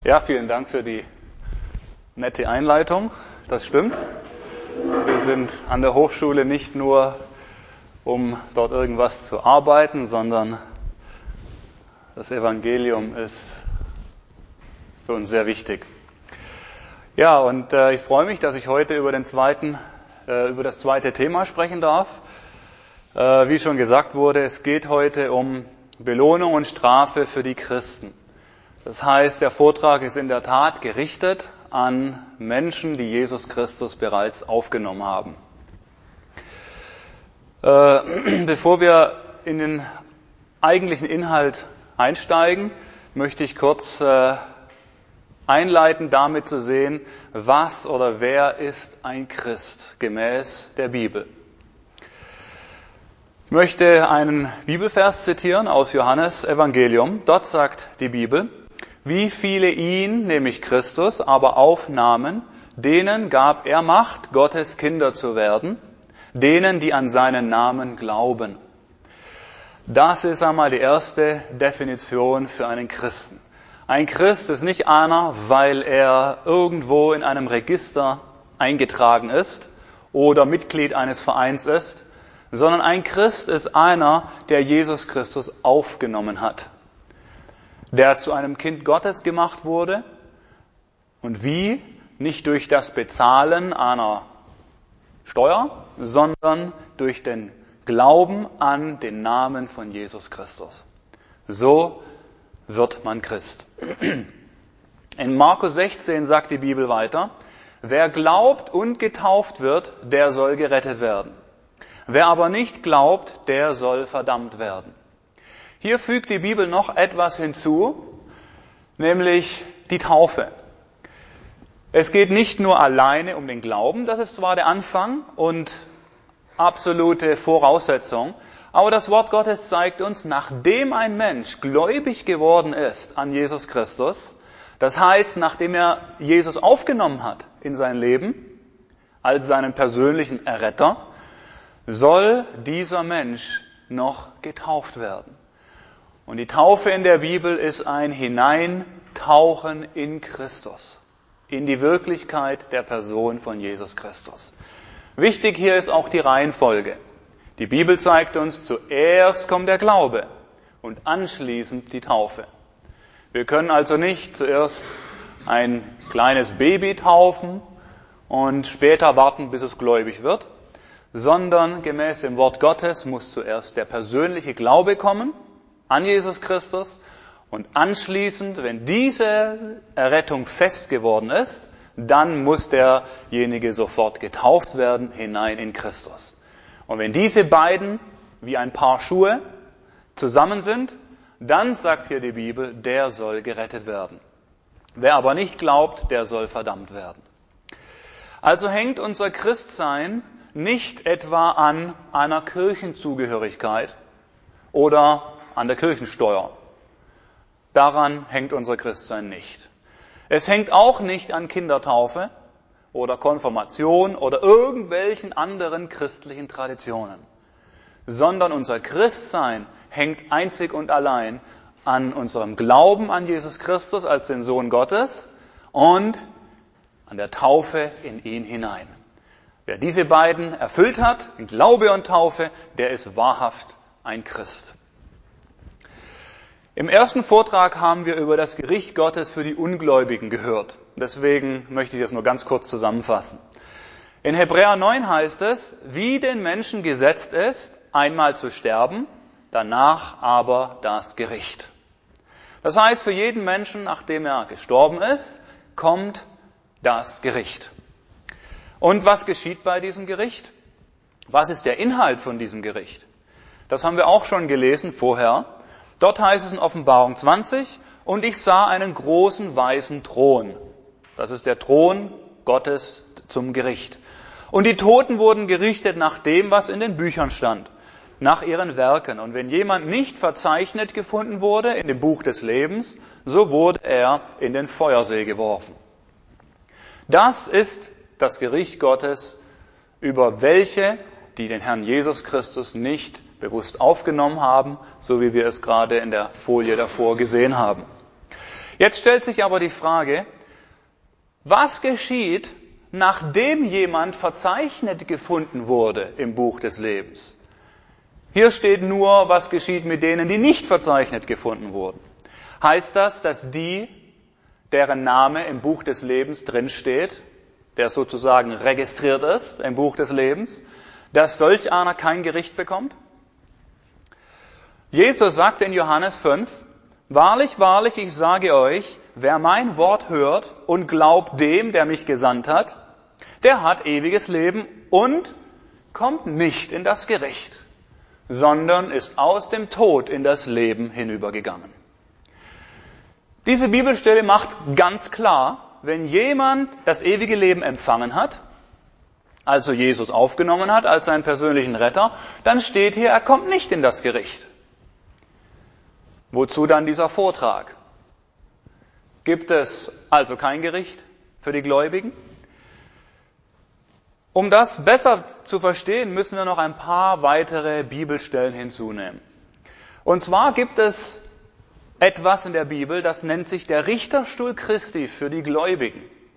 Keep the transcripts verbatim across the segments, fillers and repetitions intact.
Ja, vielen Dank für die nette Einleitung. Das stimmt. Wir sind an der Hochschule nicht nur, um dort irgendwas zu arbeiten, sondern das Evangelium ist für uns sehr wichtig. Ja, und äh, ich freue mich, dass ich heute über den zweiten, äh, über das zweite Thema sprechen darf. Äh, wie schon gesagt wurde, es geht heute um Belohnung und Strafe für die Christen. Das heißt, der Vortrag ist in der Tat gerichtet an Menschen, die Jesus Christus bereits aufgenommen haben. Äh, bevor wir in den eigentlichen Inhalt einsteigen, möchte ich kurz äh, einleiten, damit zu sehen, was oder wer ist ein Christ gemäß der Bibel. Ich möchte einen Bibelvers zitieren aus Johannes Evangelium. Dort sagt die Bibel: Wie viele ihn, nämlich Christus, aber aufnahmen, denen gab er Macht, Gottes Kinder zu werden, denen, die an seinen Namen glauben. Das ist einmal die erste Definition für einen Christen. Ein Christ ist nicht einer, weil er irgendwo in einem Register eingetragen ist oder Mitglied eines Vereins ist, sondern ein Christ ist einer, der Jesus Christus aufgenommen hat, der zu einem Kind Gottes gemacht wurde. Und wie? Nicht durch das Bezahlen einer Steuer, sondern durch den Glauben an den Namen von Jesus Christus. So wird man Christ. In Markus sechzehn sagt die Bibel weiter: Wer glaubt und getauft wird, der soll gerettet werden. Wer aber nicht glaubt, der soll verdammt werden. Hier fügt die Bibel noch etwas hinzu, nämlich die Taufe. Es geht nicht nur alleine um den Glauben, das ist zwar der Anfang und absolute Voraussetzung, aber das Wort Gottes zeigt uns, nachdem ein Mensch gläubig geworden ist an Jesus Christus, das heißt, nachdem er Jesus aufgenommen hat in sein Leben, als seinen persönlichen Erretter, soll dieser Mensch noch getauft werden. Und die Taufe in der Bibel ist ein Hineintauchen in Christus, in die Wirklichkeit der Person von Jesus Christus. Wichtig hier ist auch die Reihenfolge. Die Bibel zeigt uns, zuerst kommt der Glaube und anschließend die Taufe. Wir können also nicht zuerst ein kleines Baby taufen und später warten, bis es gläubig wird, sondern gemäß dem Wort Gottes muss zuerst der persönliche Glaube kommen an Jesus Christus und anschließend, wenn diese Errettung fest geworden ist, dann muss derjenige sofort getauft werden hinein in Christus. Und wenn diese beiden wie ein Paar Schuhe zusammen sind, dann sagt hier die Bibel, der soll gerettet werden. Wer aber nicht glaubt, der soll verdammt werden. Also hängt unser Christsein nicht etwa an einer Kirchenzugehörigkeit oder an der Kirchensteuer. Daran hängt unser Christsein nicht. Es hängt auch nicht an Kindertaufe oder Konfirmation oder irgendwelchen anderen christlichen Traditionen, sondern unser Christsein hängt einzig und allein an unserem Glauben an Jesus Christus als den Sohn Gottes und an der Taufe in ihn hinein. Wer diese beiden erfüllt hat, in Glaube und Taufe, der ist wahrhaft ein Christ. Im ersten Vortrag haben wir über das Gericht Gottes für die Ungläubigen gehört. Deswegen möchte ich das nur ganz kurz zusammenfassen. In Hebräer neun heißt es, wie den Menschen gesetzt ist, einmal zu sterben, danach aber das Gericht. Das heißt, für jeden Menschen, nachdem er gestorben ist, kommt das Gericht. Und was geschieht bei diesem Gericht? Was ist der Inhalt von diesem Gericht? Das haben wir auch schon gelesen vorher. Dort heißt es in Offenbarung zwanzig, und ich sah einen großen weißen Thron. Das ist der Thron Gottes zum Gericht. Und die Toten wurden gerichtet nach dem, was in den Büchern stand, nach ihren Werken. Und wenn jemand nicht verzeichnet gefunden wurde in dem Buch des Lebens, so wurde er in den Feuersee geworfen. Das ist das Gericht Gottes über welche, die den Herrn Jesus Christus nicht bewusst aufgenommen haben, so wie wir es gerade in der Folie davor gesehen haben. Jetzt stellt sich aber die Frage, was geschieht, nachdem jemand verzeichnet gefunden wurde im Buch des Lebens? Hier steht nur, was geschieht mit denen, die nicht verzeichnet gefunden wurden. Heißt das, dass die, deren Name im Buch des Lebens drinsteht, der sozusagen registriert ist im Buch des Lebens, dass solch einer kein Gericht bekommt? Jesus sagte in Johannes fünf, wahrlich, wahrlich, ich sage euch, wer mein Wort hört und glaubt dem, der mich gesandt hat, der hat ewiges Leben und kommt nicht in das Gericht, sondern ist aus dem Tod in das Leben hinübergegangen. Diese Bibelstelle macht ganz klar, wenn jemand das ewige Leben empfangen hat, also Jesus aufgenommen hat als seinen persönlichen Retter, dann steht hier, er kommt nicht in das Gericht. Wozu dann dieser Vortrag? Gibt es also kein Gericht für die Gläubigen? Um das besser zu verstehen, müssen wir noch ein paar weitere Bibelstellen hinzunehmen. Und zwar gibt es etwas in der Bibel, das nennt sich der Richterstuhl Christi für die Gläubigen.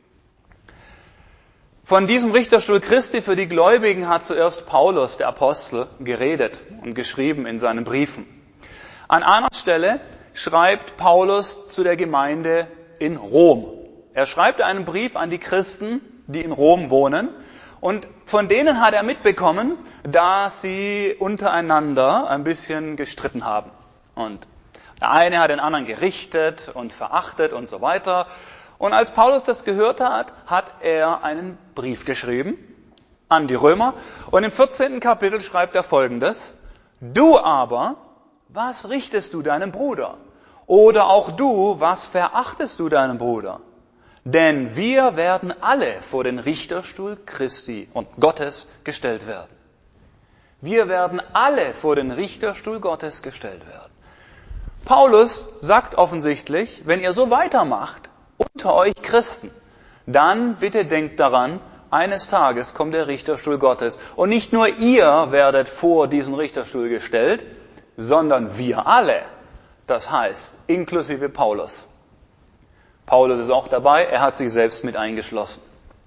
Von diesem Richterstuhl Christi für die Gläubigen hat zuerst Paulus, der Apostel, geredet und geschrieben in seinen Briefen. An einer Stelle schreibt Paulus zu der Gemeinde in Rom. Er schreibt einen Brief an die Christen, die in Rom wohnen, und von denen hat er mitbekommen, dass sie untereinander ein bisschen gestritten haben. Und der eine hat den anderen gerichtet und verachtet und so weiter. Und als Paulus das gehört hat, hat er einen Brief geschrieben an die Römer. Und im vierzehnten Kapitel schreibt er Folgendes: Du aber, was richtest du deinem Bruder? Oder auch du, was verachtest du deinem Bruder? Denn wir werden alle vor den Richterstuhl Christi und Gottes gestellt werden. Wir werden alle vor den Richterstuhl Gottes gestellt werden. Paulus sagt offensichtlich, wenn ihr so weitermacht, unter euch Christen, dann bitte denkt daran, eines Tages kommt der Richterstuhl Gottes. Und nicht nur ihr werdet vor diesen Richterstuhl gestellt, sondern wir alle. Das heißt, inklusive Paulus. Paulus ist auch dabei, er hat sich selbst mit eingeschlossen.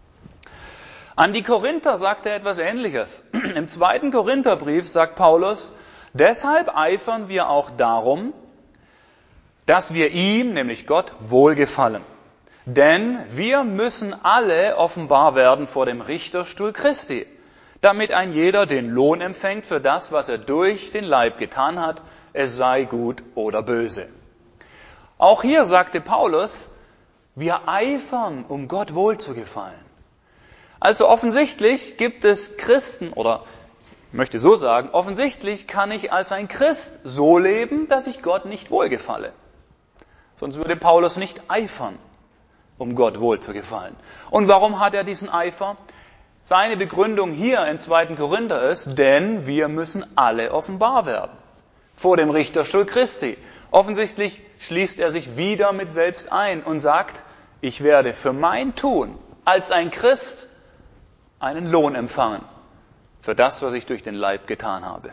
An die Korinther sagt er etwas Ähnliches. Im zweiten Korintherbrief sagt Paulus, deshalb eifern wir auch darum, dass wir ihm, nämlich Gott, wohlgefallen. Denn wir müssen alle offenbar werden vor dem Richterstuhl Christi, damit ein jeder den Lohn empfängt für das, was er durch den Leib getan hat, es sei gut oder böse. Auch hier sagte Paulus, wir eifern, um Gott wohlzugefallen. Also offensichtlich gibt es Christen, oder ich möchte so sagen, offensichtlich kann ich als ein Christ so leben, dass ich Gott nicht wohlgefalle. Sonst würde Paulus nicht eifern, um Gott wohlzugefallen. Und warum hat er diesen Eifer? Seine Begründung hier im zweiten Korinther ist, denn wir müssen alle offenbar werden vor dem Richterstuhl Christi. Offensichtlich schließt er sich wieder mit selbst ein und sagt, ich werde für mein Tun als ein Christ einen Lohn empfangen für das, was ich durch den Leib getan habe.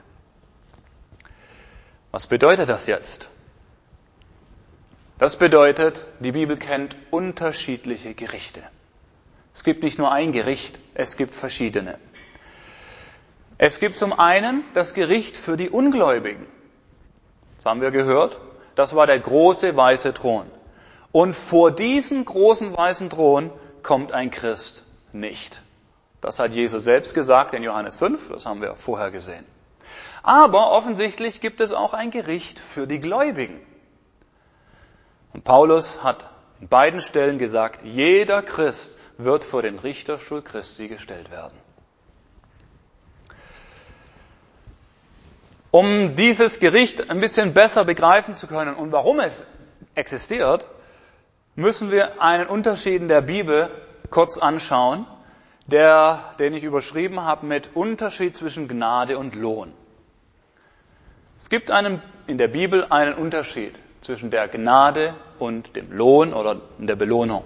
Was bedeutet das jetzt? Das bedeutet, die Bibel kennt unterschiedliche Gerichte. Es gibt nicht nur ein Gericht, es gibt verschiedene. Es gibt zum einen das Gericht für die Ungläubigen. Das haben wir gehört. Das war der große weiße Thron. Und vor diesen großen weißen Thron kommt ein Christ nicht. Das hat Jesus selbst gesagt in Johannes fünf, das haben wir vorher gesehen. Aber offensichtlich gibt es auch ein Gericht für die Gläubigen. Und Paulus hat in beiden Stellen gesagt, jeder Christ wird vor den Richterstuhl Christi gestellt werden. Um dieses Gericht ein bisschen besser begreifen zu können und warum es existiert, müssen wir einen Unterschied in der Bibel kurz anschauen, der, den ich überschrieben habe mit Unterschied zwischen Gnade und Lohn. Es gibt einen, in der Bibel einen Unterschied zwischen der Gnade und dem Lohn oder der Belohnung.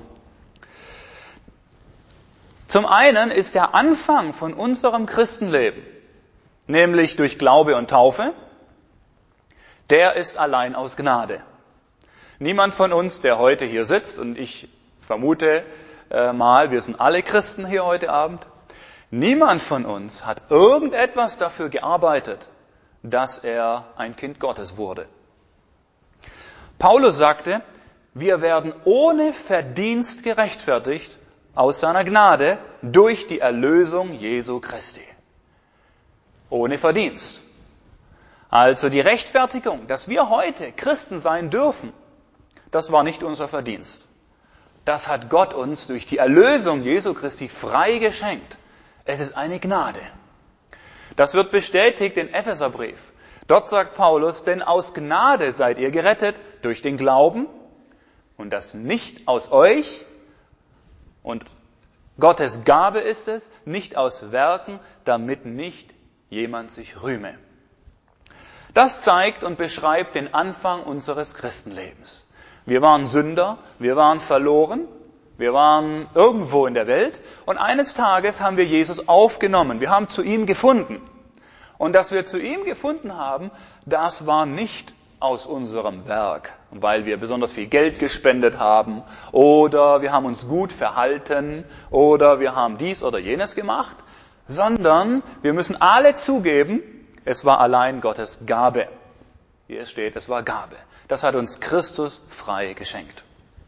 Zum einen ist der Anfang von unserem Christenleben, nämlich durch Glaube und Taufe, der ist allein aus Gnade. Niemand von uns, der heute hier sitzt, und ich vermute äh, mal, wir sind alle Christen hier heute Abend, niemand von uns hat irgendetwas dafür gearbeitet, dass er ein Kind Gottes wurde. Paulus sagte, wir werden ohne Verdienst gerechtfertigt aus seiner Gnade durch die Erlösung Jesu Christi. Ohne Verdienst. Also die Rechtfertigung, dass wir heute Christen sein dürfen, das war nicht unser Verdienst. Das hat Gott uns durch die Erlösung Jesu Christi frei geschenkt. Es ist eine Gnade. Das wird bestätigt in Epheserbrief. Dort sagt Paulus, denn aus Gnade seid ihr gerettet durch den Glauben und das nicht aus euch und Gottes Gabe ist es, nicht aus Werken, damit nicht jemand sich rühme. Das zeigt und beschreibt den Anfang unseres Christenlebens. Wir waren Sünder, wir waren verloren, wir waren irgendwo in der Welt und eines Tages haben wir Jesus aufgenommen, wir haben zu ihm gefunden. Und dass wir zu ihm gefunden haben, das war nicht aus unserem Werk, weil wir besonders viel Geld gespendet haben oder wir haben uns gut verhalten oder wir haben dies oder jenes gemacht, sondern wir müssen alle zugeben, es war allein Gottes Gabe. Wie es steht, es war Gabe. Das hat uns Christus frei geschenkt.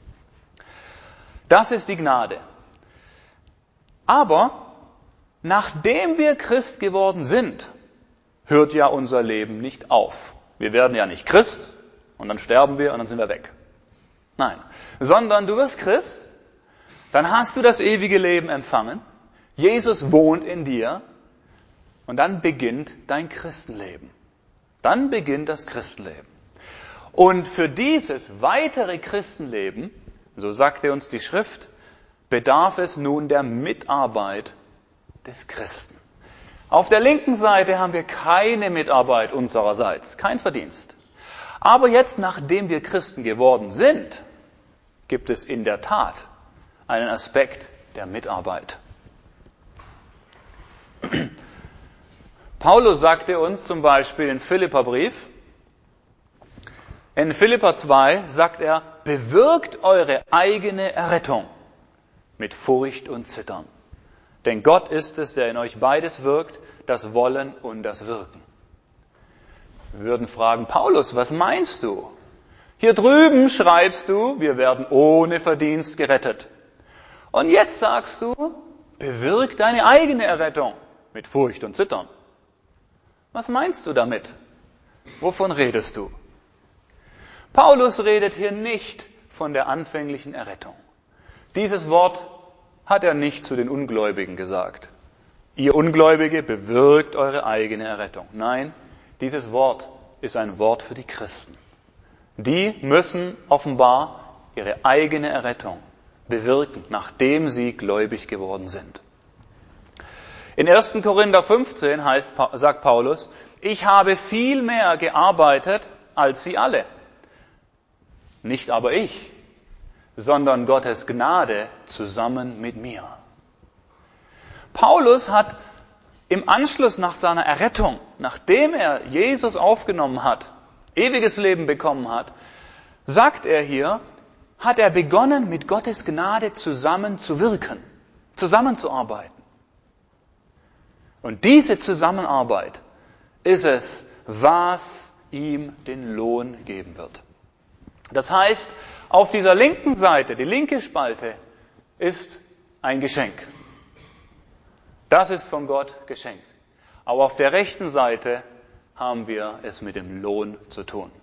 Das ist die Gnade. Aber nachdem wir Christ geworden sind, hört ja unser Leben nicht auf. Wir werden ja nicht Christ und dann sterben wir und dann sind wir weg. Nein, sondern du wirst Christ, dann hast du das ewige Leben empfangen, Jesus wohnt in dir und dann beginnt dein Christenleben. Dann beginnt das Christenleben. Und für dieses weitere Christenleben, so sagte uns die Schrift, bedarf es nun der Mitarbeit des Christen. Auf der linken Seite haben wir keine Mitarbeit unsererseits, kein Verdienst. Aber jetzt, nachdem wir Christen geworden sind, gibt es in der Tat einen Aspekt der Mitarbeit. Paulus sagte uns zum Beispiel in Philipperbrief, in Philipper zwei sagt er, bewirkt eure eigene Errettung mit Furcht und Zittern. Denn Gott ist es, der in euch beides wirkt, das Wollen und das Wirken. Wir würden fragen, Paulus, was meinst du? Hier drüben schreibst du, wir werden ohne Verdienst gerettet. Und jetzt sagst du, bewirk deine eigene Errettung mit Furcht und Zittern. Was meinst du damit? Wovon redest du? Paulus redet hier nicht von der anfänglichen Errettung. Dieses Wort hat er nicht zu den Ungläubigen gesagt. Ihr Ungläubige, bewirkt eure eigene Errettung. Nein, dieses Wort ist ein Wort für die Christen. Die müssen offenbar ihre eigene Errettung bewirken, nachdem sie gläubig geworden sind. In ersten Korinther fünfzehn heißt, sagt Paulus, ich habe viel mehr gearbeitet als sie alle. Nicht aber ich, sondern Gottes Gnade zusammen mit mir. Paulus hat im Anschluss nach seiner Errettung, nachdem er Jesus aufgenommen hat, ewiges Leben bekommen hat, sagt er hier, hat er begonnen, mit Gottes Gnade zusammen zu wirken, zusammenzuarbeiten. Und diese Zusammenarbeit ist es, was ihm den Lohn geben wird. Das heißt, auf dieser linken Seite, die linke Spalte, ist ein Geschenk. Das ist von Gott geschenkt. Aber auf der rechten Seite haben wir es mit dem Lohn zu tun.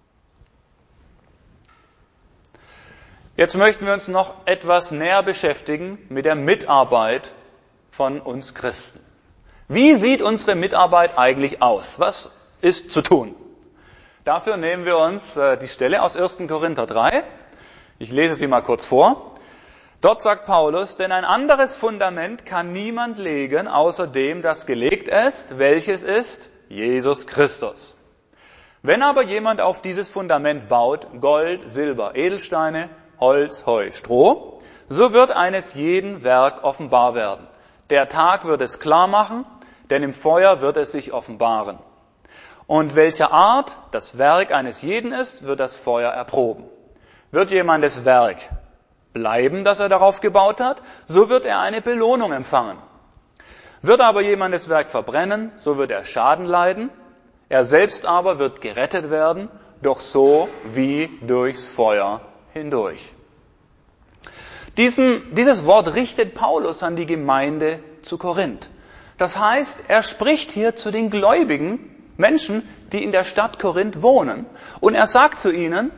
Jetzt möchten wir uns noch etwas näher beschäftigen mit der Mitarbeit von uns Christen. Wie sieht unsere Mitarbeit eigentlich aus? Was ist zu tun? Dafür nehmen wir uns die Stelle aus ersten Korinther drei. Ich lese sie mal kurz vor. Dort sagt Paulus, denn ein anderes Fundament kann niemand legen, außer dem, das gelegt ist, welches ist Jesus Christus. Wenn aber jemand auf dieses Fundament baut, Gold, Silber, Edelsteine, Holz, Heu, Stroh, so wird eines jeden Werk offenbar werden. Der Tag wird es klar machen, denn im Feuer wird es sich offenbaren. Und welcher Art das Werk eines jeden ist, wird das Feuer erproben. Wird jemandes Werk bleiben, das er darauf gebaut hat, so wird er eine Belohnung empfangen. Wird aber jemandes Werk verbrennen, so wird er Schaden leiden. Er selbst aber wird gerettet werden, doch so wie durchs Feuer hindurch. Diesen, dieses Wort richtet Paulus an die Gemeinde zu Korinth. Das heißt, er spricht hier zu den gläubigen Menschen, die in der Stadt Korinth wohnen. Und er sagt zu ihnen,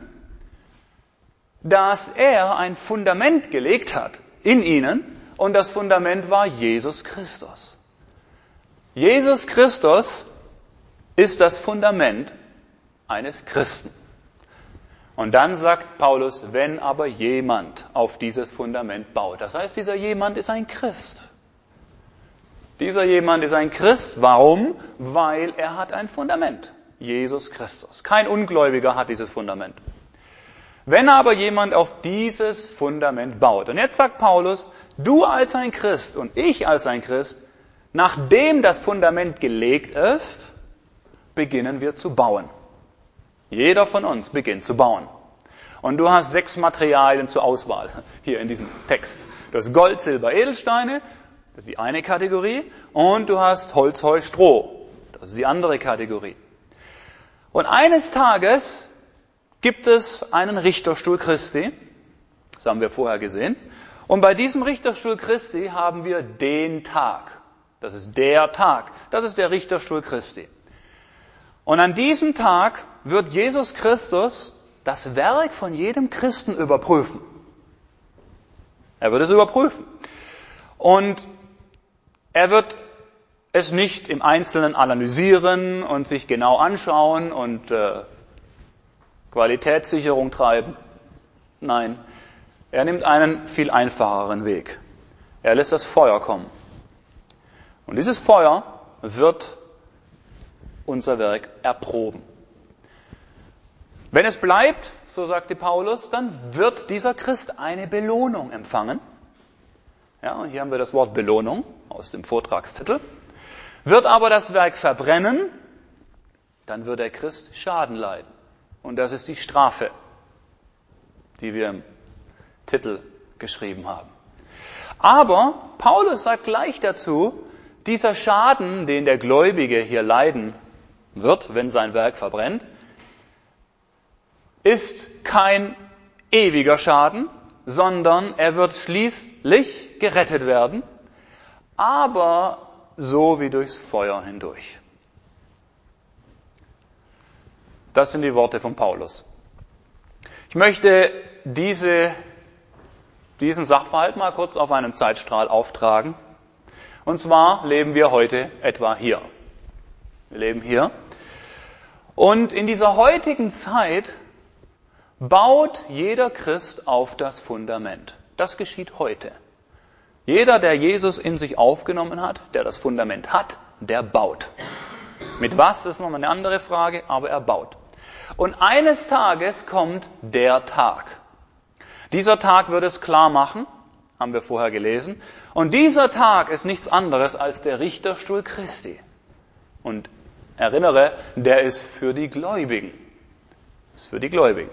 dass er ein Fundament gelegt hat in ihnen, und das Fundament war Jesus Christus. Jesus Christus ist das Fundament eines Christen. Und dann sagt Paulus, wenn aber jemand auf dieses Fundament baut. Das heißt, dieser jemand ist ein Christ. Dieser jemand ist ein Christ. Warum? Weil er hat ein Fundament. Jesus Christus. Kein Ungläubiger hat dieses Fundament. Wenn aber jemand auf dieses Fundament baut, und jetzt sagt Paulus, du als ein Christ und ich als ein Christ, nachdem das Fundament gelegt ist, beginnen wir zu bauen. Jeder von uns beginnt zu bauen. Und du hast sechs Materialien zur Auswahl hier in diesem Text. Du hast Gold, Silber, Edelsteine, das ist die eine Kategorie, und du hast Holz, Heu, Stroh, das ist die andere Kategorie. Und eines Tages gibt es einen Richterstuhl Christi, das haben wir vorher gesehen, und bei diesem Richterstuhl Christi haben wir den Tag. Das ist der Tag, das ist der Richterstuhl Christi. Und an diesem Tag wird Jesus Christus das Werk von jedem Christen überprüfen. Er wird es überprüfen. Und er wird es nicht im Einzelnen analysieren und sich genau anschauen und äh, Qualitätssicherung treiben. Nein, er nimmt einen viel einfacheren Weg. Er lässt das Feuer kommen. Und dieses Feuer wird unser Werk erproben. Wenn es bleibt, so sagte Paulus, dann wird dieser Christ eine Belohnung empfangen. Ja, und hier haben wir das Wort Belohnung aus dem Vortragstitel. Wird aber das Werk verbrennen, dann wird der Christ Schaden leiden. Und das ist die Strafe, die wir im Titel geschrieben haben. Aber Paulus sagt gleich dazu, dieser Schaden, den der Gläubige hier leiden wird, wenn sein Werk verbrennt, ist kein ewiger Schaden, sondern er wird schließlich gerettet werden, aber so wie durchs Feuer hindurch. Das sind die Worte von Paulus. Ich möchte diese, diesen Sachverhalt mal kurz auf einen Zeitstrahl auftragen. Und zwar leben wir heute etwa hier. Wir leben hier. Und in dieser heutigen Zeit baut jeder Christ auf das Fundament. Das geschieht heute. Jeder, der Jesus in sich aufgenommen hat, der das Fundament hat, der baut. Mit was ist nochmal eine andere Frage, aber er baut. Und eines Tages kommt der Tag. Dieser Tag wird es klar machen, haben wir vorher gelesen. Und dieser Tag ist nichts anderes als der Richterstuhl Christi. Und erinnere, der ist für die Gläubigen. Ist für die Gläubigen.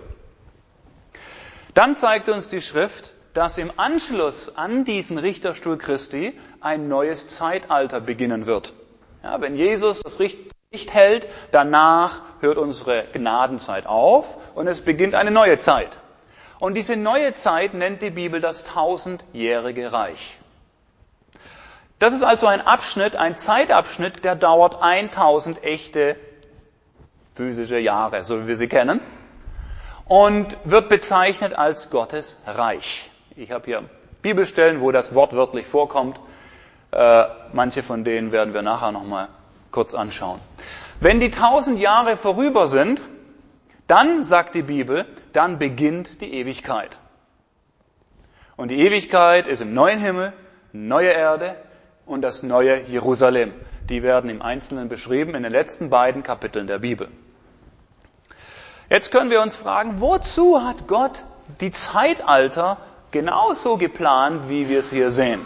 Dann zeigt uns die Schrift, dass im Anschluss an diesen Richterstuhl Christi ein neues Zeitalter beginnen wird. Ja, wenn Jesus das Licht hält, danach hört unsere Gnadenzeit auf und es beginnt eine neue Zeit. Und diese neue Zeit nennt die Bibel das tausendjährige Reich. Das ist also ein Abschnitt, ein Zeitabschnitt, der dauert tausend echte physische Jahre, so wie wir sie kennen, und wird bezeichnet als Gottes Reich. Ich habe hier Bibelstellen, wo das wortwörtlich vorkommt. Äh, manche von denen werden wir nachher nochmal kurz anschauen. Wenn die tausend Jahre vorüber sind, dann, sagt die Bibel, dann beginnt die Ewigkeit. Und die Ewigkeit ist im neuen Himmel, neue Erde und das neue Jerusalem. Die werden im Einzelnen beschrieben in den letzten beiden Kapiteln der Bibel. Jetzt können wir uns fragen, wozu hat Gott die Zeitalter genauso geplant, wie wir es hier sehen?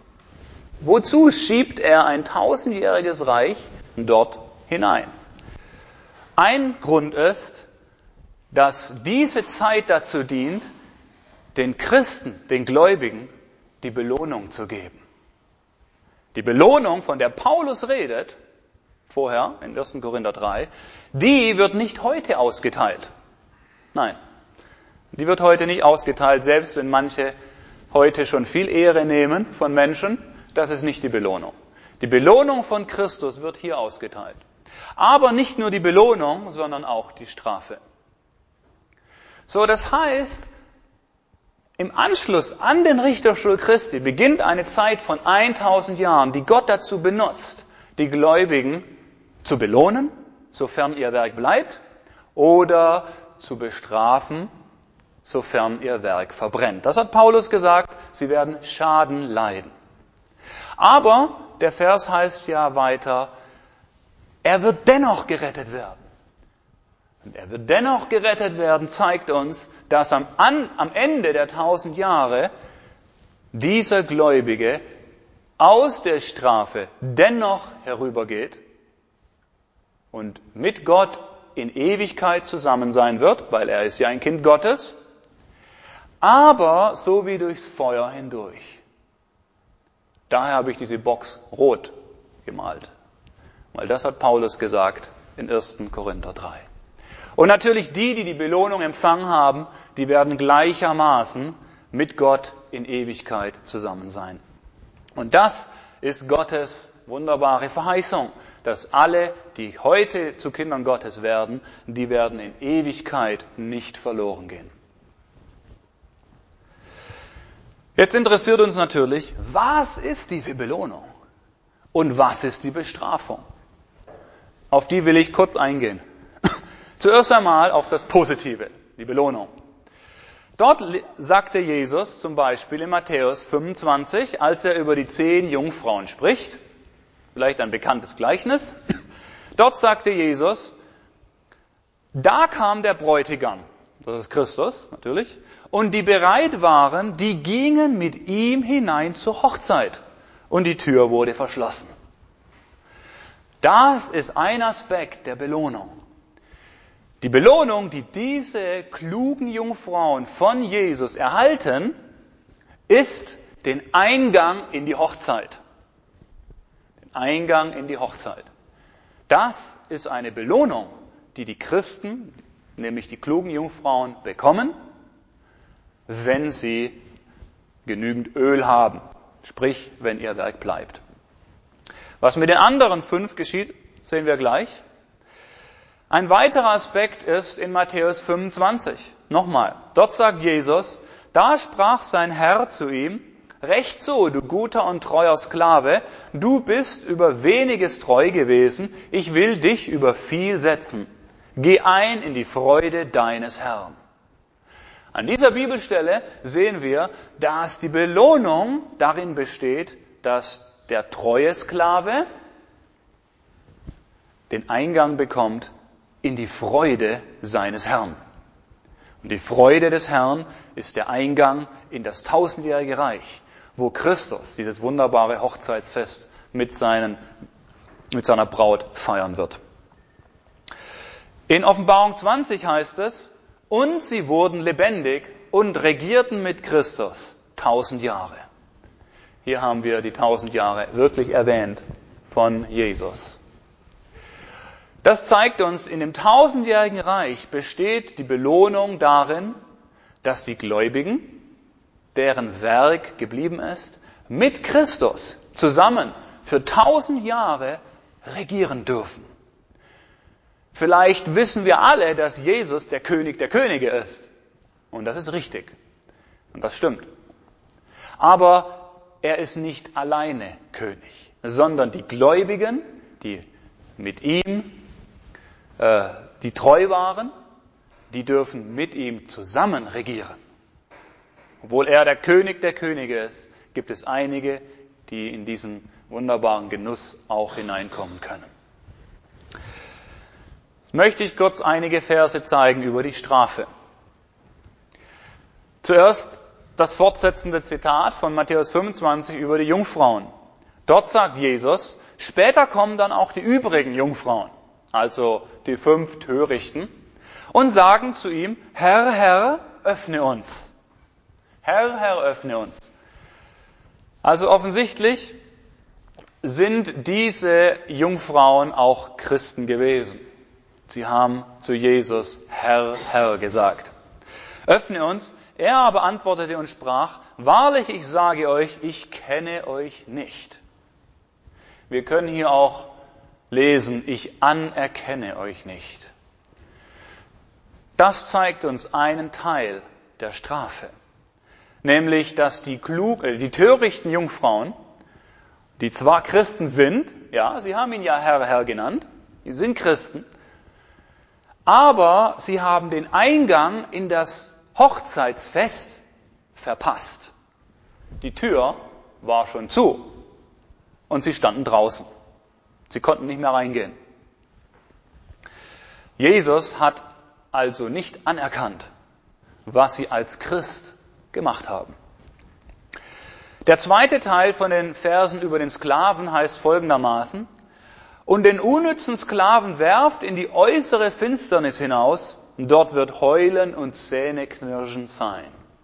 Wozu schiebt er ein tausendjähriges Reich dort hinein? Ein Grund ist, dass diese Zeit dazu dient, den Christen, den Gläubigen, die Belohnung zu geben. Die Belohnung, von der Paulus redet, vorher in ersten Korinther drei, die wird nicht heute ausgeteilt. Nein, die wird heute nicht ausgeteilt, selbst wenn manche heute schon viel Ehre nehmen von Menschen, das ist nicht die Belohnung. Die Belohnung von Christus wird hier ausgeteilt. Aber nicht nur die Belohnung, sondern auch die Strafe. So, das heißt, im Anschluss an den Richterstuhl Christi beginnt eine Zeit von tausend Jahren, die Gott dazu benutzt, die Gläubigen zu belohnen, sofern ihr Werk bleibt, oder zu bestrafen, sofern ihr Werk verbrennt. Das hat Paulus gesagt, sie werden Schaden leiden. Aber der Vers heißt ja weiter, er wird dennoch gerettet werden. Und er wird dennoch gerettet werden, zeigt uns, dass am, an, am Ende der tausend Jahre dieser Gläubige aus der Strafe dennoch herübergeht und mit Gott in Ewigkeit zusammen sein wird, weil er ist ja ein Kind Gottes, aber so wie durchs Feuer hindurch. Daher habe ich diese Box rot gemalt, weil das hat Paulus gesagt in ersten Korinther drei. Und natürlich die, die die Belohnung empfangen haben, die werden gleichermaßen mit Gott in Ewigkeit zusammen sein. Und das ist Gottes wunderbare Verheißung, dass alle, die heute zu Kindern Gottes werden, die werden in Ewigkeit nicht verloren gehen. Jetzt interessiert uns natürlich, was ist diese Belohnung und was ist die Bestrafung? Auf die will ich kurz eingehen. Zuerst einmal auf das Positive, die Belohnung. Dort sagte Jesus zum Beispiel in Matthäus fünfundzwanzig, als er über die zehn Jungfrauen spricht, vielleicht ein bekanntes Gleichnis, dort sagte Jesus, da kam der Bräutigam, das ist Christus natürlich, und die bereit waren, die gingen mit ihm hinein zur Hochzeit und die Tür wurde verschlossen. Das ist ein Aspekt der Belohnung. Die Belohnung, die diese klugen Jungfrauen von Jesus erhalten, ist den Eingang in die Hochzeit. Den Eingang in die Hochzeit. Das ist eine Belohnung, die die Christen, nämlich die klugen Jungfrauen, bekommen, wenn sie genügend Öl haben, sprich, wenn ihr Werk bleibt. Was mit den anderen fünf geschieht, sehen wir gleich. Ein weiterer Aspekt ist in Matthäus fünfundzwanzig. Nochmal, dort sagt Jesus, da sprach sein Herr zu ihm, recht so, du guter und treuer Sklave, du bist über weniges treu gewesen, ich will dich über viel setzen. Geh ein in die Freude deines Herrn. An dieser Bibelstelle sehen wir, dass die Belohnung darin besteht, dass der treue Sklave den Eingang bekommt in die Freude seines Herrn. Und die Freude des Herrn ist der Eingang in das tausendjährige Reich, wo Christus dieses wunderbare Hochzeitsfest mit, seinen, mit seiner Braut feiern wird. In Offenbarung zwanzig heißt es, und sie wurden lebendig und regierten mit Christus tausend Jahre. Hier haben wir die tausend Jahre wirklich erwähnt von Jesus. Das zeigt uns, in dem tausendjährigen Reich besteht die Belohnung darin, dass die Gläubigen, deren Werk geblieben ist, mit Christus zusammen für tausend Jahre regieren dürfen. Vielleicht wissen wir alle, dass Jesus der König der Könige ist. Und das ist richtig. Und das stimmt. Aber er ist nicht alleine König, sondern die Gläubigen, die mit ihm die treu waren, die dürfen mit ihm zusammen regieren. Obwohl er der König der Könige ist, gibt es einige, die in diesen wunderbaren Genuss auch hineinkommen können. Jetzt möchte ich kurz einige Verse zeigen über die Strafe. Zuerst das fortsetzende Zitat von Matthäus fünfundzwanzig über die Jungfrauen. Dort sagt Jesus, später kommen dann auch die übrigen Jungfrauen, also die fünf Törichten, und sagen zu ihm, Herr, Herr, öffne uns. Herr, Herr, öffne uns. Also offensichtlich sind diese Jungfrauen auch Christen gewesen. Sie haben zu Jesus Herr, Herr gesagt. Öffne uns. Er aber antwortete und sprach, wahrlich, ich sage euch, ich kenne euch nicht. Wir können hier auch lesen, ich anerkenne euch nicht. Das zeigt uns einen Teil der Strafe. Nämlich, dass die klug, äh, die törichten Jungfrauen, die zwar Christen sind, ja, sie haben ihn ja Herr, Herr genannt, sie sind Christen, aber sie haben den Eingang in das Hochzeitsfest verpasst. Die Tür war schon zu und sie standen draußen. Sie konnten nicht mehr reingehen. Jesus hat also nicht anerkannt, was sie als Christ gemacht haben. Der zweite Teil von den Versen über den Sklaven heißt folgendermaßen, und den unnützen Sklaven werft in die äußere Finsternis hinaus, und dort wird Heulen und Zähneknirschen sein.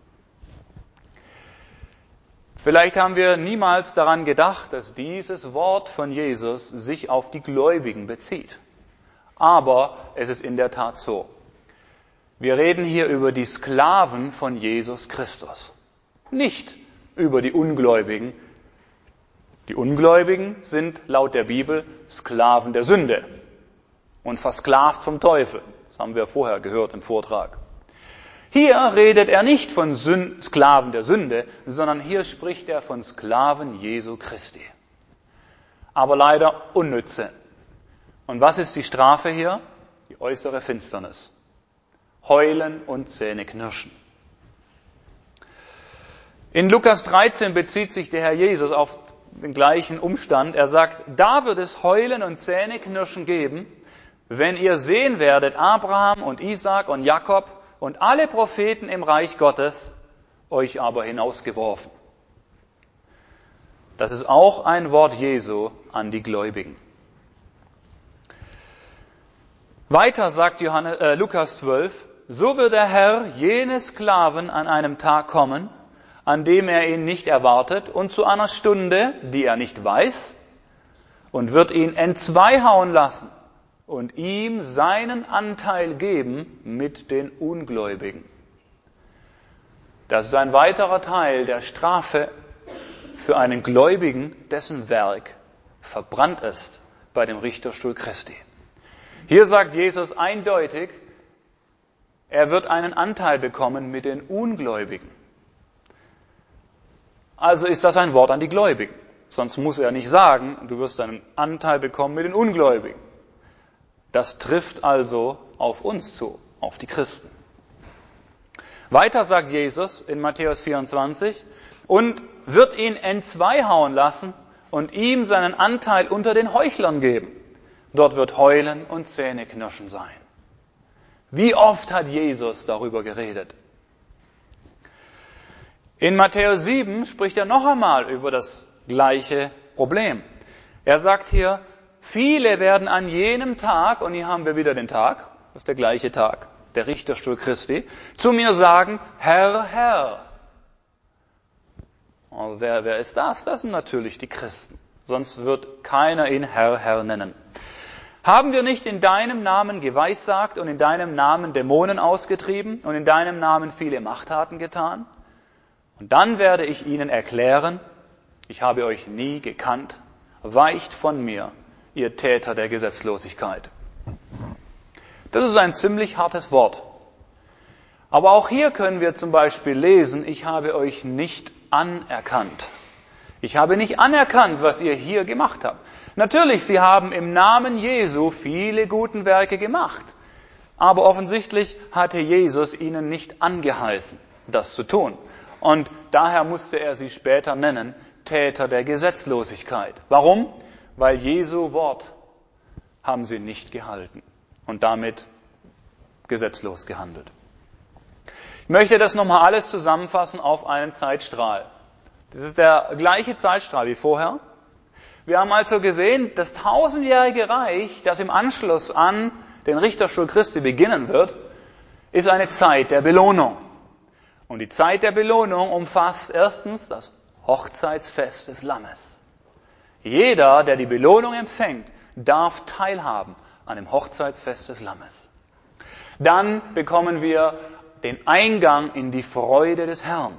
Vielleicht haben wir niemals daran gedacht, dass dieses Wort von Jesus sich auf die Gläubigen bezieht. Aber es ist in der Tat so. Wir reden hier über die Sklaven von Jesus Christus, nicht über die Ungläubigen. Die Ungläubigen sind laut der Bibel Sklaven der Sünde und versklavt vom Teufel. Das haben wir vorher gehört im Vortrag. Hier redet er nicht von Sünd, Sklaven der Sünde, sondern hier spricht er von Sklaven Jesu Christi. Aber leider unnütze. Und was ist die Strafe hier? Die äußere Finsternis. Heulen und Zähneknirschen. In Lukas dreizehn bezieht sich der Herr Jesus auf den gleichen Umstand. Er sagt, da wird es Heulen und Zähneknirschen geben, wenn ihr sehen werdet, Abraham und Isaak und Jakob und alle Propheten im Reich Gottes, euch aber hinausgeworfen. Das ist auch ein Wort Jesu an die Gläubigen. Weiter sagt Johannes, äh, Lukas zwölf, so wird der Herr jene Sklaven an einem Tag kommen, an dem er ihn nicht erwartet, und zu einer Stunde, die er nicht weiß, und wird ihn entzweihauen lassen und ihm seinen Anteil geben mit den Ungläubigen. Das ist ein weiterer Teil der Strafe für einen Gläubigen, dessen Werk verbrannt ist bei dem Richterstuhl Christi. Hier sagt Jesus eindeutig, er wird einen Anteil bekommen mit den Ungläubigen. Also ist das ein Wort an die Gläubigen. Sonst muss er nicht sagen, du wirst einen Anteil bekommen mit den Ungläubigen. Das trifft also auf uns zu, auf die Christen. Weiter sagt Jesus in Matthäus vierundzwanzig, und wird ihn entzweihauen lassen und ihm seinen Anteil unter den Heuchlern geben. Dort wird Heulen und Zähneknirschen sein. Wie oft hat Jesus darüber geredet? In Matthäus sieben spricht er noch einmal über das gleiche Problem. Er sagt hier, viele werden an jenem Tag, und hier haben wir wieder den Tag, das ist der gleiche Tag, der Richterstuhl Christi, zu mir sagen, Herr, Herr. Und wer, wer ist das? Das sind natürlich die Christen. Sonst wird keiner ihn Herr, Herr nennen. Haben wir nicht in deinem Namen geweissagt und in deinem Namen Dämonen ausgetrieben und in deinem Namen viele Machttaten getan? Und dann werde ich ihnen erklären, ich habe euch nie gekannt, weicht von mir, ihr Täter der Gesetzlosigkeit. Das ist ein ziemlich hartes Wort. Aber auch hier können wir zum Beispiel lesen, ich habe euch nicht anerkannt. Ich habe nicht anerkannt, was ihr hier gemacht habt. Natürlich, sie haben im Namen Jesu viele guten Werke gemacht. Aber offensichtlich hatte Jesus ihnen nicht angeheißen, das zu tun. Und daher musste er sie später nennen, Täter der Gesetzlosigkeit. Warum? Weil Jesu Wort haben sie nicht gehalten und damit gesetzlos gehandelt. Ich möchte das nochmal alles zusammenfassen auf einen Zeitstrahl. Das ist der gleiche Zeitstrahl wie vorher. Wir haben also gesehen, das tausendjährige Reich, das im Anschluss an den Richterstuhl Christi beginnen wird, ist eine Zeit der Belohnung. Und die Zeit der Belohnung umfasst erstens das Hochzeitsfest des Lammes. Jeder, der die Belohnung empfängt, darf teilhaben an dem Hochzeitsfest des Lammes. Dann bekommen wir den Eingang in die Freude des Herrn.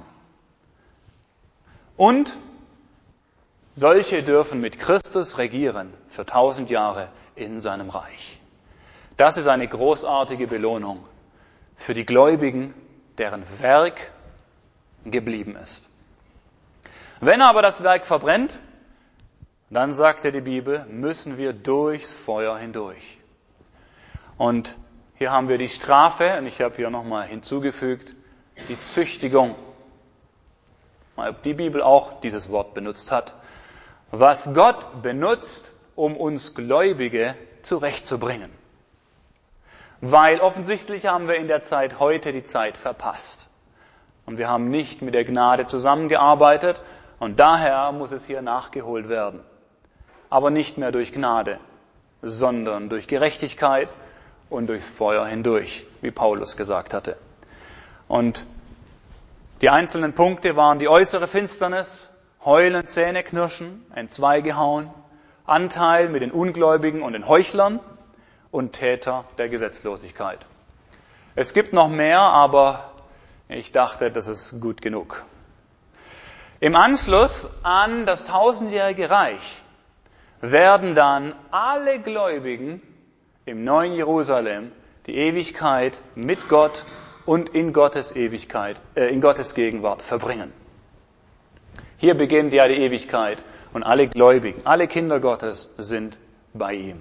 Und solche dürfen mit Christus regieren für tausend Jahre in seinem Reich. Das ist eine großartige Belohnung für die Gläubigen, deren Werk geblieben ist. Wenn aber das Werk verbrennt, dann sagte die Bibel, müssen wir durchs Feuer hindurch. Und hier haben wir die Strafe, und ich habe hier nochmal hinzugefügt, die Züchtigung. Mal, ob die Bibel auch dieses Wort benutzt hat. Was Gott benutzt, um uns Gläubige zurechtzubringen. Weil offensichtlich haben wir in der Zeit heute die Zeit verpasst. Und wir haben nicht mit der Gnade zusammengearbeitet und daher muss es hier nachgeholt werden. Aber nicht mehr durch Gnade, sondern durch Gerechtigkeit und durchs Feuer hindurch, wie Paulus gesagt hatte. Und die einzelnen Punkte waren die äußere Finsternis, Heulen, Zähneknirschen, entzweigehauen, Anteil mit den Ungläubigen und den Heuchlern und Täter der Gesetzlosigkeit. Es gibt noch mehr, aber ich dachte, das ist gut genug. Im Anschluss an das tausendjährige Reich werden dann alle Gläubigen im neuen Jerusalem die Ewigkeit mit Gott und in Gottes Ewigkeit, äh, in Gottes Gegenwart verbringen. Hier beginnt ja die Ewigkeit und alle Gläubigen, alle Kinder Gottes sind bei ihm.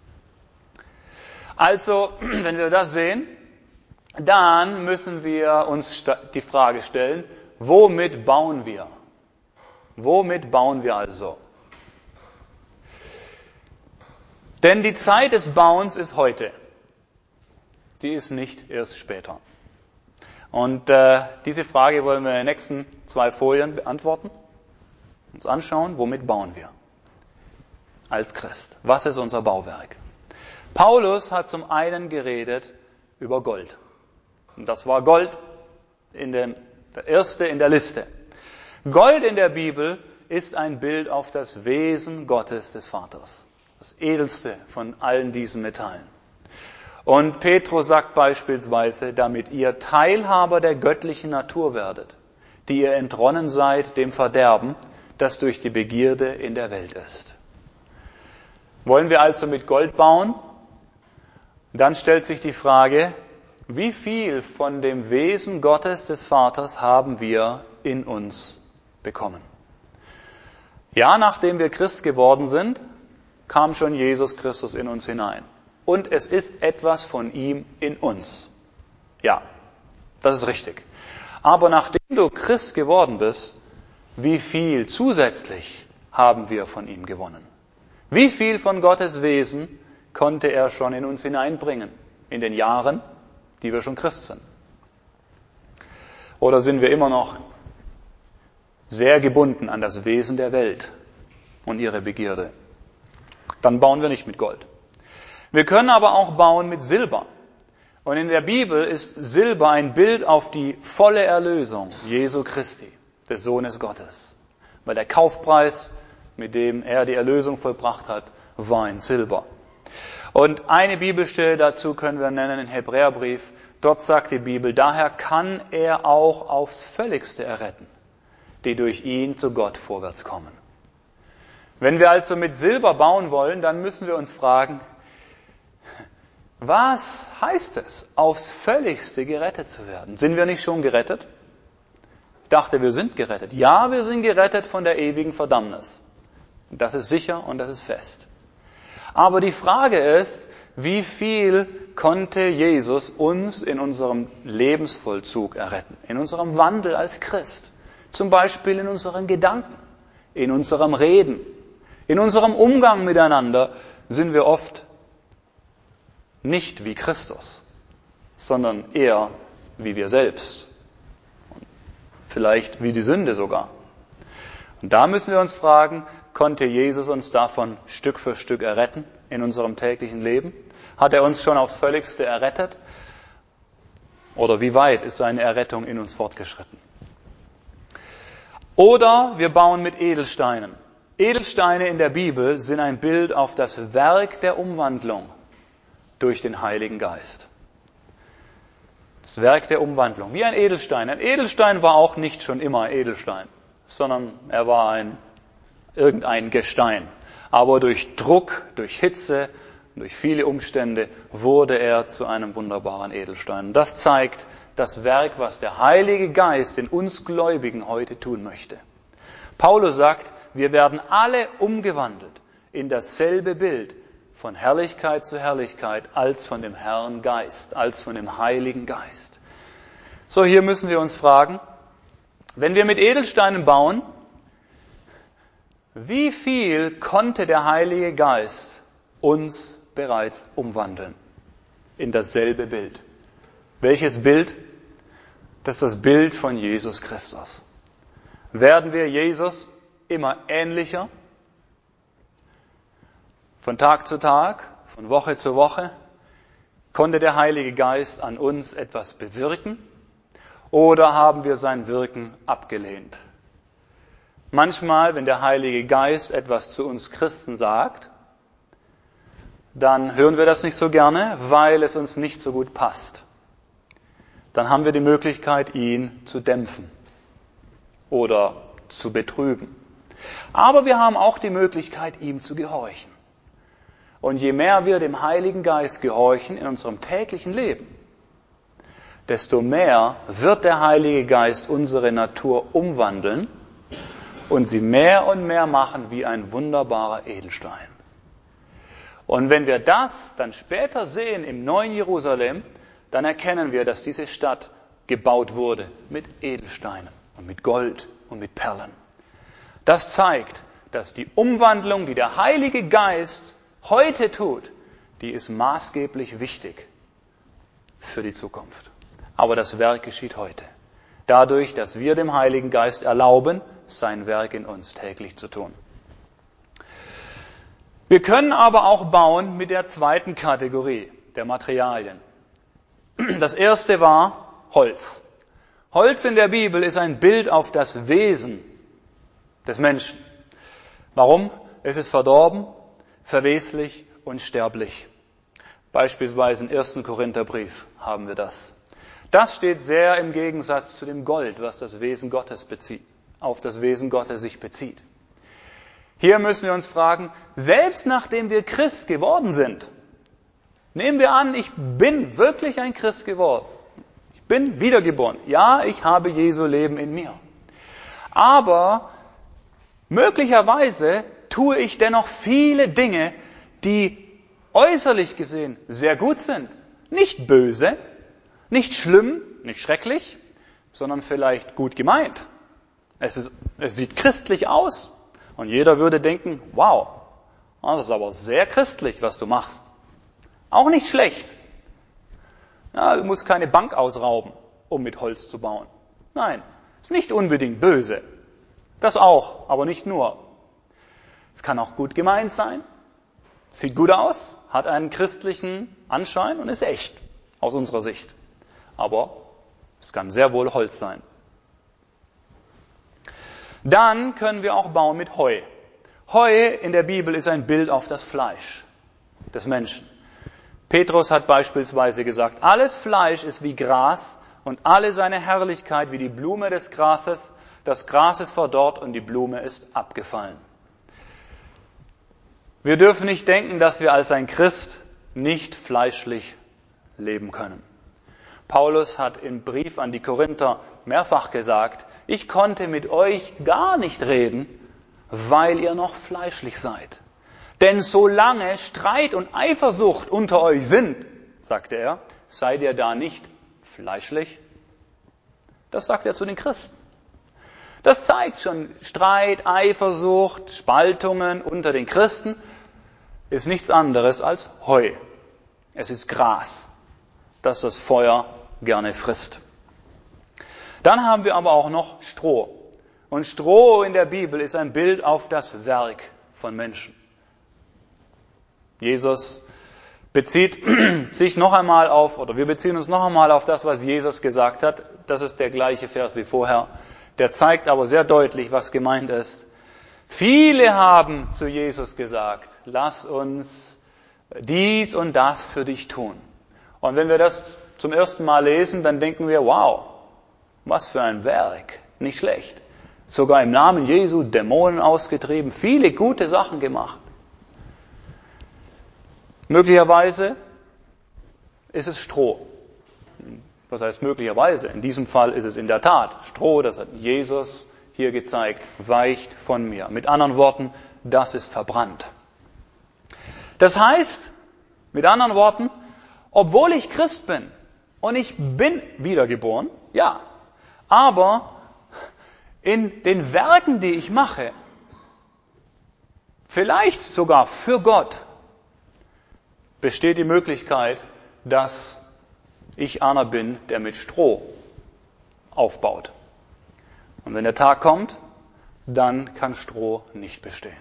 Also, wenn wir das sehen, dann müssen wir uns die Frage stellen, womit bauen wir? Womit bauen wir also? Denn die Zeit des Bauens ist heute. Die ist nicht erst später. Und äh, diese Frage wollen wir in den nächsten zwei Folien beantworten. Uns anschauen, womit bauen wir? Als Christ. Was ist unser Bauwerk? Paulus hat zum einen geredet über Gold. Und das war Gold in dem, der erste in der Liste. Gold in der Bibel ist ein Bild auf das Wesen Gottes des Vaters. Das edelste von allen diesen Metallen. Und Petrus sagt beispielsweise, damit ihr Teilhaber der göttlichen Natur werdet, die ihr entronnen seid dem Verderben, das durch die Begierde in der Welt ist. Wollen wir also mit Gold bauen? Dann stellt sich die Frage, wie viel von dem Wesen Gottes des Vaters haben wir in uns bekommen? Ja, nachdem wir Christ geworden sind, kam schon Jesus Christus in uns hinein. Und es ist etwas von ihm in uns. Ja, das ist richtig. Aber nachdem du Christ geworden bist, wie viel zusätzlich haben wir von ihm gewonnen? Wie viel von Gottes Wesen konnte er schon in uns hineinbringen, in den Jahren, die wir schon Christ sind? Oder sind wir immer noch sehr gebunden an das Wesen der Welt und ihre Begierde? Dann bauen wir nicht mit Gold. Wir können aber auch bauen mit Silber. Und in der Bibel ist Silber ein Bild auf die volle Erlösung Jesu Christi, des Sohnes Gottes. Weil der Kaufpreis, mit dem er die Erlösung vollbracht hat, war in Silber. Und eine Bibelstelle dazu können wir nennen in Hebräerbrief. Dort sagt die Bibel, daher kann er auch aufs Völligste erretten, die durch ihn zu Gott vorwärts kommen. Wenn wir also mit Silber bauen wollen, dann müssen wir uns fragen, was heißt es, aufs Völligste gerettet zu werden? Sind wir nicht schon gerettet? Ich dachte, wir sind gerettet. Ja, wir sind gerettet von der ewigen Verdammnis. Das ist sicher und das ist fest. Aber die Frage ist, wie viel konnte Jesus uns in unserem Lebensvollzug erretten, in unserem Wandel als Christ? Zum Beispiel in unseren Gedanken, in unserem Reden, in unserem Umgang miteinander sind wir oft nicht wie Christus, sondern eher wie wir selbst. Vielleicht wie die Sünde sogar. Und da müssen wir uns fragen, konnte Jesus uns davon Stück für Stück erretten in unserem täglichen Leben? Hat er uns schon aufs Völligste errettet? Oder wie weit ist seine Errettung in uns fortgeschritten? Oder wir bauen mit Edelsteinen. Edelsteine in der Bibel sind ein Bild auf das Werk der Umwandlung durch den Heiligen Geist. Das Werk der Umwandlung, wie ein Edelstein. Ein Edelstein war auch nicht schon immer ein Edelstein, sondern er war ein irgendein Gestein. Aber durch Druck, durch Hitze, durch viele Umstände wurde er zu einem wunderbaren Edelstein. Und das zeigt das Werk, was der Heilige Geist in uns Gläubigen heute tun möchte. Paulus sagt, wir werden alle umgewandelt in dasselbe Bild von Herrlichkeit zu Herrlichkeit als von dem Herrn Geist, als von dem Heiligen Geist. So, hier müssen wir uns fragen, wenn wir mit Edelsteinen bauen, wie viel konnte der Heilige Geist uns bereits umwandeln in dasselbe Bild? Welches Bild? Das ist das Bild von Jesus Christus. Werden wir Jesus immer ähnlicher? Von Tag zu Tag, von Woche zu Woche? Konnte der Heilige Geist an uns etwas bewirken? Oder haben wir sein Wirken abgelehnt? Manchmal, wenn der Heilige Geist etwas zu uns Christen sagt, dann hören wir das nicht so gerne, weil es uns nicht so gut passt. Dann haben wir die Möglichkeit, ihn zu dämpfen oder zu betrüben. Aber wir haben auch die Möglichkeit, ihm zu gehorchen. Und je mehr wir dem Heiligen Geist gehorchen in unserem täglichen Leben, desto mehr wird der Heilige Geist unsere Natur umwandeln und sie mehr und mehr machen wie ein wunderbarer Edelstein. Und wenn wir das dann später sehen im neuen Jerusalem, dann erkennen wir, dass diese Stadt gebaut wurde mit Edelsteinen und mit Gold und mit Perlen. Das zeigt, dass die Umwandlung, die der Heilige Geist heute tut, die ist maßgeblich wichtig für die Zukunft. Aber das Werk geschieht heute. Dadurch, dass wir dem Heiligen Geist erlauben, sein Werk in uns täglich zu tun. Wir können aber auch bauen mit der zweiten Kategorie der Materialien. Das erste war Holz. Holz in der Bibel ist ein Bild auf das Wesen des Menschen. Warum? Es ist verdorben, verweslich und sterblich. Beispielsweise im ersten Korintherbrief haben wir das. Das steht sehr im Gegensatz zu dem Gold, was das Wesen Gottes bezieht, auf das Wesen Gottes sich bezieht. Hier müssen wir uns fragen, selbst nachdem wir Christ geworden sind, nehmen wir an, ich bin wirklich ein Christ geworden. Ich bin wiedergeboren. Ja, ich habe Jesu Leben in mir. Aber möglicherweise tue ich dennoch viele Dinge, die äußerlich gesehen sehr gut sind. Nicht böse, nicht schlimm, nicht schrecklich, sondern vielleicht gut gemeint. Es ist, es sieht christlich aus. Und jeder würde denken, wow, das ist aber sehr christlich, was du machst. Auch nicht schlecht. Ja, du musst keine Bank ausrauben, um mit Holz zu bauen. Nein, ist nicht unbedingt böse. Das auch, aber nicht nur. Es kann auch gut gemeint sein, sieht gut aus, hat einen christlichen Anschein und ist echt, aus unserer Sicht. Aber es kann sehr wohl Holz sein. Dann können wir auch bauen mit Heu. Heu in der Bibel ist ein Bild auf das Fleisch des Menschen. Petrus hat beispielsweise gesagt, alles Fleisch ist wie Gras und alle seine Herrlichkeit wie die Blume des Grases. Das Gras ist verdorrt und die Blume ist abgefallen. Wir dürfen nicht denken, dass wir als ein Christ nicht fleischlich leben können. Paulus hat im Brief an die Korinther mehrfach gesagt, ich konnte mit euch gar nicht reden, weil ihr noch fleischlich seid. Denn solange Streit und Eifersucht unter euch sind, sagte er, seid ihr da nicht fleischlich? Das sagt er zu den Christen. Das zeigt schon, Streit, Eifersucht, Spaltungen unter den Christen ist nichts anderes als Heu. Es ist Gras, das das Feuer gerne frisst. Dann haben wir aber auch noch Stroh. Und Stroh in der Bibel ist ein Bild auf das Werk von Menschen. Jesus bezieht sich noch einmal auf, oder wir beziehen uns noch einmal auf das, was Jesus gesagt hat. Das ist der gleiche Vers wie vorher. Der zeigt aber sehr deutlich, was gemeint ist. Viele haben zu Jesus gesagt, lass uns dies und das für dich tun. Und wenn wir das zum ersten Mal lesen, dann denken wir, wow, was für ein Werk, nicht schlecht. Sogar im Namen Jesu Dämonen ausgetrieben, viele gute Sachen gemacht. Möglicherweise ist es Stroh. Was heißt möglicherweise? In diesem Fall ist es in der Tat Stroh, das hat Jesus hier gezeigt, weicht von mir. Mit anderen Worten, das ist verbrannt. Das heißt, mit anderen Worten, obwohl ich Christ bin und ich bin wiedergeboren, ja, aber in den Werken, die ich mache, vielleicht sogar für Gott, besteht die Möglichkeit, dass ich einer bin, der mit Stroh aufbaut. Und wenn der Tag kommt, dann kann Stroh nicht bestehen.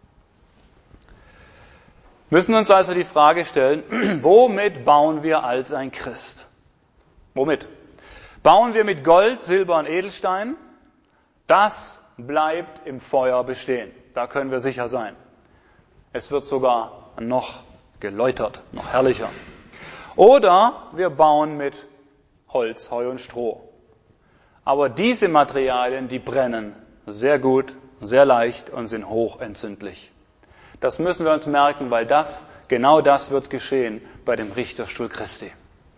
Müssen wir uns also die Frage stellen, womit bauen wir als ein Christ? Womit? Bauen wir mit Gold, Silber und Edelsteinen? Das bleibt im Feuer bestehen. Da können wir sicher sein. Es wird sogar noch geläutert, noch herrlicher. Oder wir bauen mit Holz, Heu und Stroh. Aber diese Materialien, die brennen sehr gut, sehr leicht und sind hochentzündlich. Das müssen wir uns merken, weil das, genau das wird geschehen bei dem Richterstuhl Christi.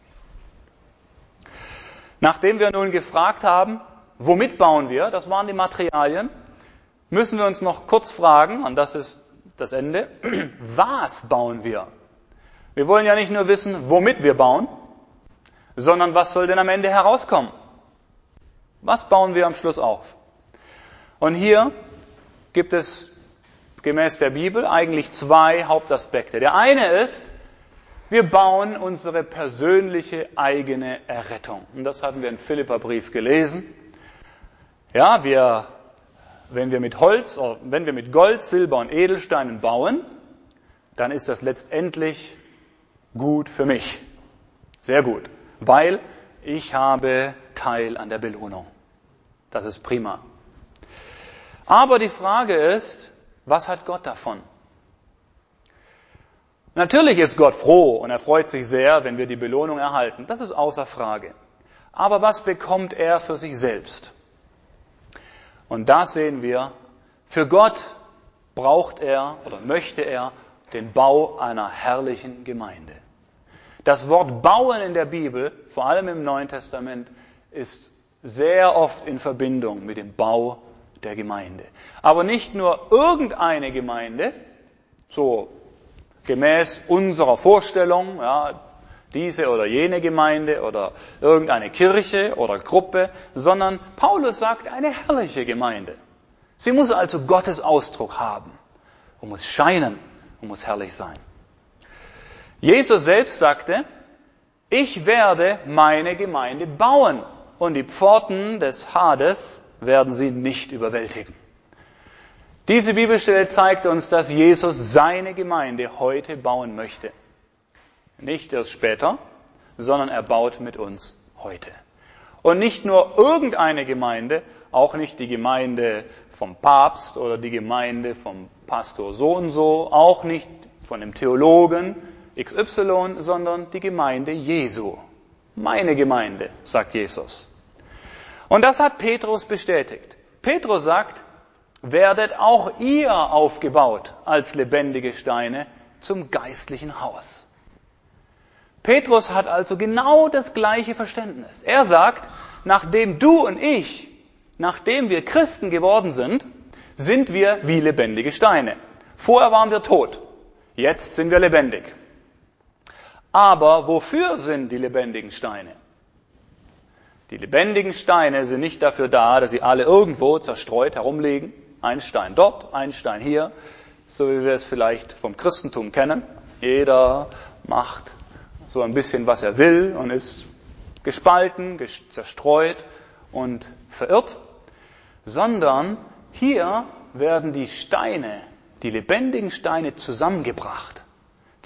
Nachdem wir nun gefragt haben, womit bauen wir, das waren die Materialien, müssen wir uns noch kurz fragen, und das ist das Ende, was bauen wir? Wir wollen ja nicht nur wissen, womit wir bauen, sondern was soll denn am Ende herauskommen? Was bauen wir am Schluss auf? Und hier gibt es gemäß der Bibel eigentlich zwei Hauptaspekte. Der eine ist, wir bauen unsere persönliche eigene Errettung. Und das hatten wir im Philipperbrief gelesen. Ja, wir, wenn wir mit Holz, oder wenn wir mit Gold, Silber und Edelsteinen bauen, dann ist das letztendlich gut für mich. Sehr gut. Weil ich habe Teil an der Belohnung. Das ist prima. Aber die Frage ist, was hat Gott davon? Natürlich ist Gott froh und er freut sich sehr, wenn wir die Belohnung erhalten. Das ist außer Frage. Aber was bekommt er für sich selbst? Und da sehen wir, für Gott braucht er oder möchte er den Bau einer herrlichen Gemeinde. Das Wort bauen in der Bibel, vor allem im Neuen Testament, ist sehr oft in Verbindung mit dem Bau der Gemeinde. Aber nicht nur irgendeine Gemeinde, so gemäß unserer Vorstellung, ja, diese oder jene Gemeinde oder irgendeine Kirche oder Gruppe, sondern Paulus sagt, eine herrliche Gemeinde. Sie muss also Gottes Ausdruck haben und muss scheinen und muss herrlich sein. Jesus selbst sagte, ich werde meine Gemeinde bauen und die Pforten des Hades werden sie nicht überwältigen. Diese Bibelstelle zeigt uns, dass Jesus seine Gemeinde heute bauen möchte. Nicht erst später, sondern er baut mit uns heute. Und nicht nur irgendeine Gemeinde, auch nicht die Gemeinde vom Papst oder die Gemeinde vom Pastor so und so, auch nicht von dem Theologen X Y, sondern die Gemeinde Jesu. Meine Gemeinde, sagt Jesus. Und das hat Petrus bestätigt. Petrus sagt, werdet auch ihr aufgebaut als lebendige Steine zum geistlichen Haus. Petrus hat also genau das gleiche Verständnis. Er sagt, nachdem du und ich, nachdem wir Christen geworden sind, sind wir wie lebendige Steine. Vorher waren wir tot, jetzt sind wir lebendig. Aber wofür sind die lebendigen Steine? Die lebendigen Steine sind nicht dafür da, dass sie alle irgendwo zerstreut herumliegen. Ein Stein dort, ein Stein hier, so wie wir es vielleicht vom Christentum kennen. Jeder macht so ein bisschen, was er will und ist gespalten, zerstreut und verirrt. Sondern hier werden die Steine, die lebendigen Steine zusammengebracht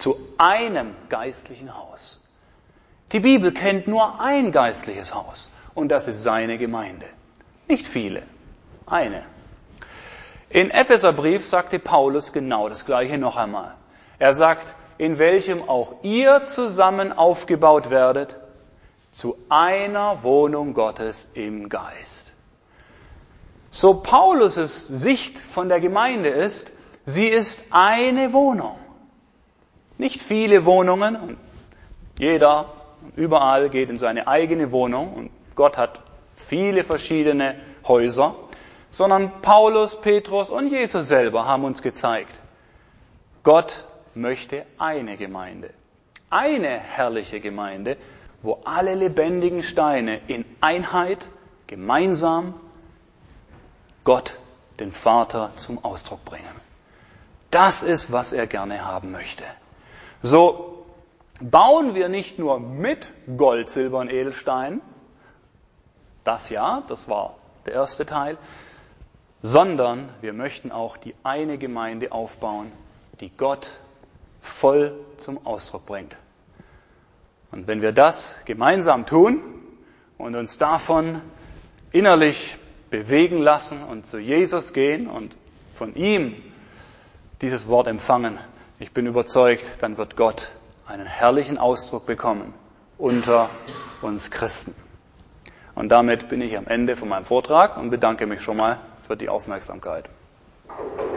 zu einem geistlichen Haus. Die Bibel kennt nur ein geistliches Haus und das ist seine Gemeinde. Nicht viele, eine. In Epheserbrief sagte Paulus genau das Gleiche noch einmal. Er sagt, in welchem auch ihr zusammen aufgebaut werdet, zu einer Wohnung Gottes im Geist. So Paulus' Sicht von der Gemeinde ist, sie ist eine Wohnung. Nicht viele Wohnungen und jeder überall geht in seine eigene Wohnung und Gott hat viele verschiedene Häuser, sondern Paulus, Petrus und Jesus selber haben uns gezeigt, Gott möchte eine Gemeinde, eine herrliche Gemeinde, wo alle lebendigen Steine in Einheit, gemeinsam Gott, den Vater, zum Ausdruck bringen. Das ist, was er gerne haben möchte. So bauen wir nicht nur mit Gold, Silber und Edelstein, das ja, das war der erste Teil, sondern wir möchten auch die eine Gemeinde aufbauen, die Gott voll zum Ausdruck bringt. Und wenn wir das gemeinsam tun und uns davon innerlich bewegen lassen und zu Jesus gehen und von ihm dieses Wort empfangen, ich bin überzeugt, dann wird Gott einen herrlichen Ausdruck bekommen unter uns Christen. Und damit bin ich am Ende von meinem Vortrag und bedanke mich schon mal für die Aufmerksamkeit.